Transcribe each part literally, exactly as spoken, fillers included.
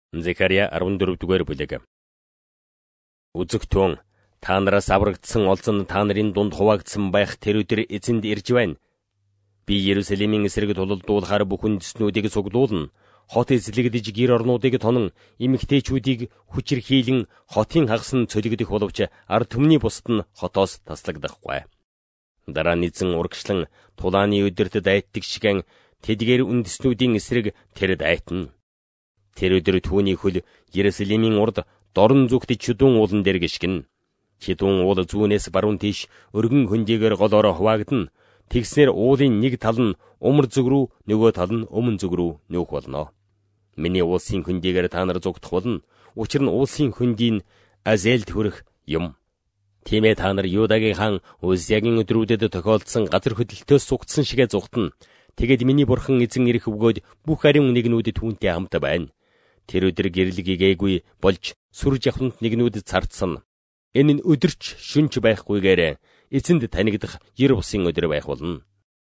Зекария арван дөрөвдүгээр бүлэг. Үзэгтэн, та нараас аврагдсан олзон та нарын дунд хуваагдсан байх тэр өдөр эзэнд ирж байна. Би Иерусалимийн эсрэг тулалдуулахаар бүх үндэстнүүдийг суглуулна. Хот эзлэгдэж гэр орнуудыг тонон, эмэгтэйчүүдийг хүчирхийлэн хотын хагас нь цөлөгдөх боловч ард түмний бусд нь хотоос таслагдахгүй. Дараа нь эзэн урагшлан тулааны өдөрт дайтдаг шигэн тэдгээр үндэстнүүдийн эсрэг тэр дайтна. Тэр өдөр түүний хөл Иерусалимийн урд дорн зүгт чүдүүн уулан дээр гიშгэн. Чүдүүн уул зүүнээс баруун тийш өргөн хөндийгээр голоороо хуваагдана. Тэгснэр уулын нэг тал нь умар зүг рүү, нөгөө тал нь өмнө зүг рүү нүүх болно. Миний уулсын хөндийгээр та нар зүгтх болно. Учир нь уулсын хөндийн Азелд хүрэх юм. Тиймээ та нар Юдагийн хаан Уззиягийн өдрүүдэд тохиолдсон газар хөдлөлтөөс сугдсан шигэ зүгтэн. Тэгэд миний бурхан эзэн ирэх өгөөд бүх ариун нэгнүүд түүнтэй хамт байна. Тэр өдөр гэрлэгээгүй болж сүр жавхлант нэгнүүд цардсан. Энэ нь өдөрч шүнч байхгүйгээр эзэнд танигдах ер бусын өдөр байх болно.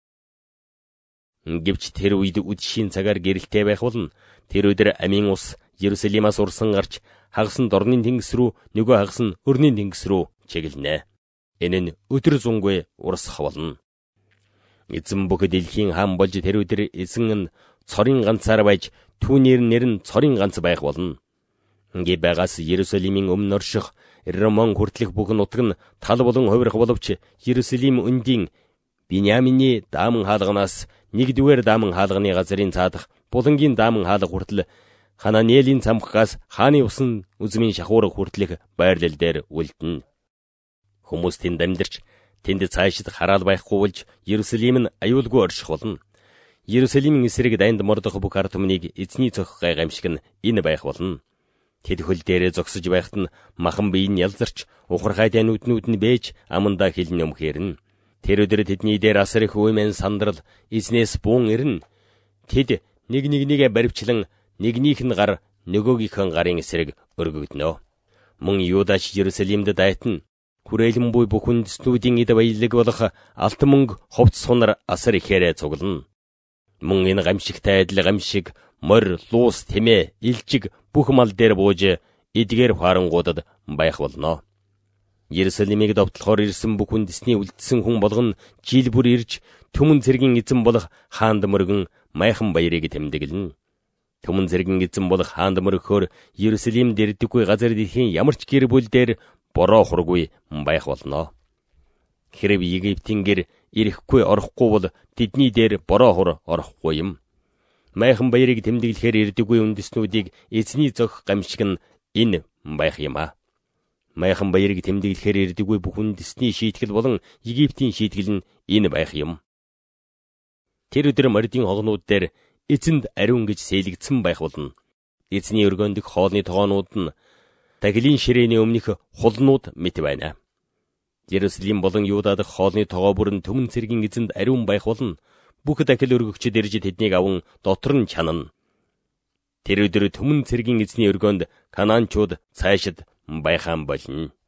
Гэвч тэр үед үдшийн цагаар гэрэлтэй байх болно. Тэр өдөр амийн ус Иерусалимаас урсан гарч хагас нь дорны тэнгис рүү, нөгөө хагас нь өрний тэнгис рүү чиглэнэ. Энэ нь өдөр зунгүй урсах болно. Эзэн бүх дэлхийн хаан болж тэр өдөр эзэн нь цорын ганцаар байж түүнээр нэр нь цорын ганц байх болно. Ингээ байгаас Иерусалимийн өмнө орших Ромон хүртэлх бүх нутаг нь тал болон хувирах боловч Иерусалим өндийн Биньямины дааман хаалганаас нэгдүгээр дааман хаалганы газрын цаадах булангийн дааман хаалга хүртэл Хананелийн цамхгаас хааны усан үзмийн шахуурах хүртэлх байрлал дээр үлдэнэ. Хүмүүс тэнд амьдарч тэнд цаашид хараал байхгүй болж Иерусалим нь аюулгүй орших болно. Иерусалимийн эсрэг дайнд мордох бүх ард түмнийг эзний цохих гайхамшиг нь энэ байх болно. Тэд хөл дээрээ зогсож байхад нь махан бие нь ялзарч, ухархай танууднууд нь бэж амандаа хилэн өмхээрнэ. Тэр өдөр тэдний дээр асар их үемэн сандрал эзнээс буун ирнэ. Тэд нэг нэгнийгээ баривчлан нэгнийх нь гар нөгөөгийнхэн гарын эсрэг өргөгдөнө. Мөн Юдач Иерусалимд дайтна. Хүрээлэн буй бүх үндэстнүүдийн эд баялаг болох алт мөнгө ховц сунар асар ихээр цуглана. Мөн энэ гамшигтай адил гамшиг, морь, луус, тэмээ, илжиг бүх мал дээр бууж эдгээр хуарангуудад байх болно. Иерусалимыг довтлохоор ирсэн бүх үндэсний үлдсэн хүн болгон жил бүр ирж түмэн цэргийн эзэн болох хаанд мөргөн майхан баярыг тэмдэглэнэ. Түмэн цэргийн эзэн болох хаанд мөргөхөөр Иерусалимд ирдэггүй газар дэлхийн ямар ч гэр бүл дээр бороо хургүй байх болно. Хэрв Египтийн гэр ирэхгүй орохгүй бол тэдний дээр бороо хур орохгүй юм. Майхан баярыг тэмдэглэхээр ирдэггүй үндэстнүүдийг эзний зөх гамшиг нь энэ байх юм а. Майхан баярыг тэмдэглэхээр ирдэггүй бүх үндэстний шийтгэл болон Египтийн шийтгэл нь энэ байх юм. Тэр өдөр мордын хогнууд дээр эзэнд ариун гэж сэлэгдсэн байх болно. Эзний өргөндөх хоолны тогоонууд нь тагилын ширээний өмнөх хулнууд мэт байна. Иерусалим болон Юдад хоолны тогоо бүрэн түмэн цэргийн эзэнд ариун байх болно. Бүх дахил өргөгчд ирж тэднийг аван дотор нь чанана. Тэр өдөр түмэн цэргийн эзний өргөнд Канаанчууд цаашид байхаан болно.